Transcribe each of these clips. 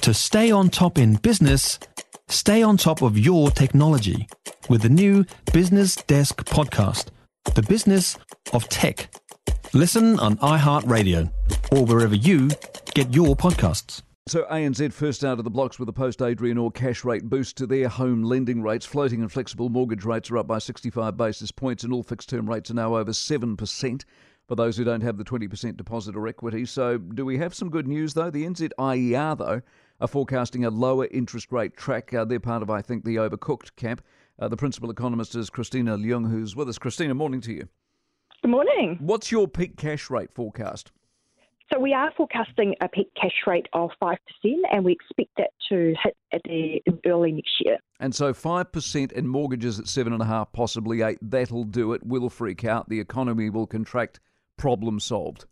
To stay on top in business, stay on top of your technology with the new Business Desk podcast, The Business of Tech. Listen on iHeartRadio or wherever you get your podcasts. So ANZ first out of the blocks with a post-Adrian Orr cash rate boost to their home lending rates. Floating and flexible mortgage rates are up by 65 basis points and all fixed-term rates are now over 7% for those who don't have the 20% deposit or equity. So do we have some good news, though? The NZIER, though, are forecasting a lower interest rate track. They're part of, I think, the overcooked camp. The principal economist is Christina Leung, who's with us. Christina, morning to you. Good morning. What's your peak cash rate forecast? So we are forecasting a peak cash rate of 5%, and we expect that to hit in early next year. And so 5% and mortgages at 7.5%, possibly 8%, that'll do it. We'll freak out. The economy will contract. Problem solved.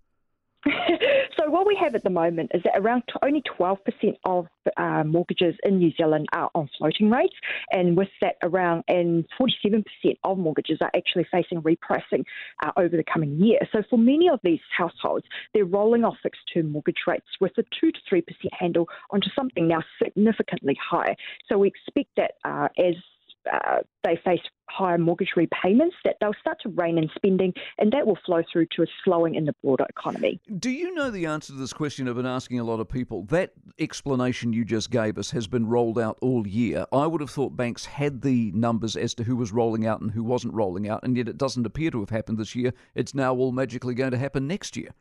So what we have at the moment is that around only 12% of mortgages in New Zealand are on floating rates, and with that and 47% of mortgages are actually facing repricing over the coming year. So for many of these households, they're rolling off fixed-term mortgage rates with a 2 to 3% handle onto something now significantly higher. So we expect that as they face higher mortgage repayments, that they'll start to rein in spending, and that will flow through to a slowing in the broader economy. Do you know the answer to this question? I've been asking a lot of people. That explanation you just gave us has been rolled out all year. I would have thought banks had the numbers as to who was rolling out and who wasn't rolling out, and yet it doesn't appear to have happened this year. It's now all magically going to happen next year.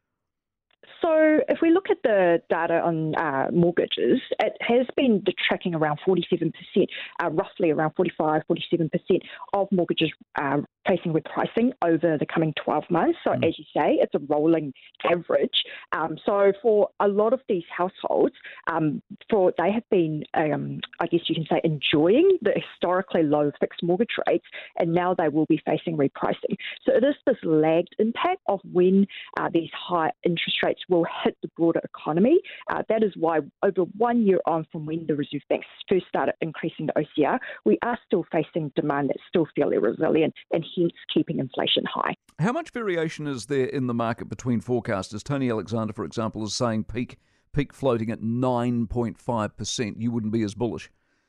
So if we look at the data on mortgages, it has been tracking around 47%, roughly around 45, 47% of mortgages facing repricing over the coming 12 months. So as you say, it's a rolling average. So for a lot of these households, they have been, I guess you can say, enjoying the historically low fixed mortgage rates, and now they will be facing repricing. So it is this lagged impact of when these high interest rates will hit the broader economy. That is why over 1 year on from when the Reserve Bank first started increasing the OCR, we are still facing demand that's still fairly resilient and hence keeping inflation high. How much variation is there in the market between forecasters? Tony Alexander, for example, is saying peak floating at 9.5%. You wouldn't be as bullish.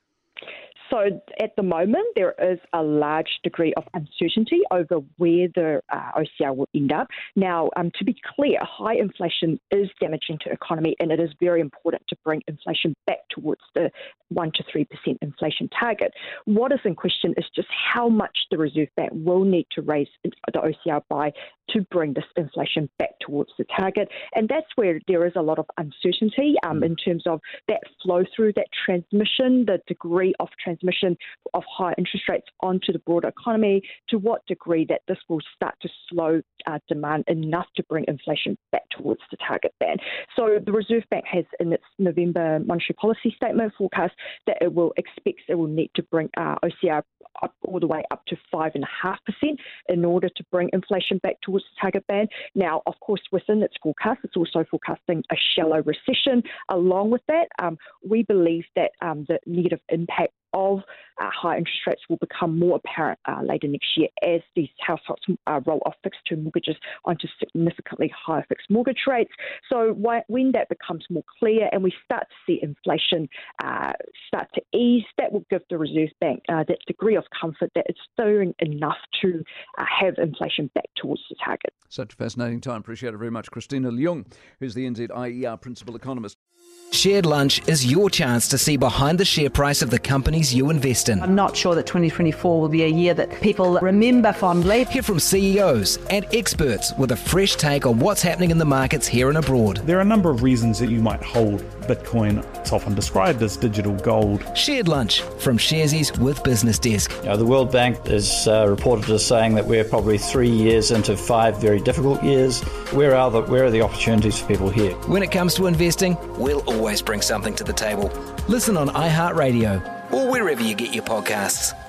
So at the moment, there is a large degree of uncertainty over where the OCR will end up. Now, to be clear, high inflation is damaging to the economy, and it is very important to bring inflation back towards the 1 to 3% inflation target. What is in question is just how much the Reserve Bank will need to raise the OCR by to bring this inflation back towards the target. And that's where there is a lot of uncertainty in terms of that flow through, that transmission, the degree of transmission of high interest rates onto the broader economy, to what degree that this will start to slow demand enough to bring inflation back towards the target band. So the Reserve Bank has in its November monetary policy statement forecast that it will need to bring OCR up all the way up to 5.5% in order to bring inflation back towards the target band. Now, of course, within its forecast, it's also forecasting a shallow recession. Along with that, we believe that the negative impact of high interest rates will become more apparent later next year as these households roll off fixed-term mortgages onto significantly higher fixed mortgage rates. So when that becomes more clear and we start to see inflation start to ease, that will give the Reserve Bank that degree of comfort that it's doing enough to have inflation back towards the target. Such a fascinating time. Appreciate it very much. Christina Leung, who's the NZIER principal economist. Shared Lunch is your chance to see behind the share price of the companies you invest in. I'm not sure that 2024 will be a year that people remember fondly. Hear from CEOs and experts with a fresh take on what's happening in the markets here and abroad. There are a number of reasons that you might hold Bitcoin. It's often described as digital gold. Shared Lunch from Sharesies with Business Desk. The World Bank is reported as saying that we're probably 3 years into 5 very difficult years. Where are the opportunities for people here? When it comes to investing, we'll always bring something to the table. Listen on iHeartRadio or wherever you get your podcasts.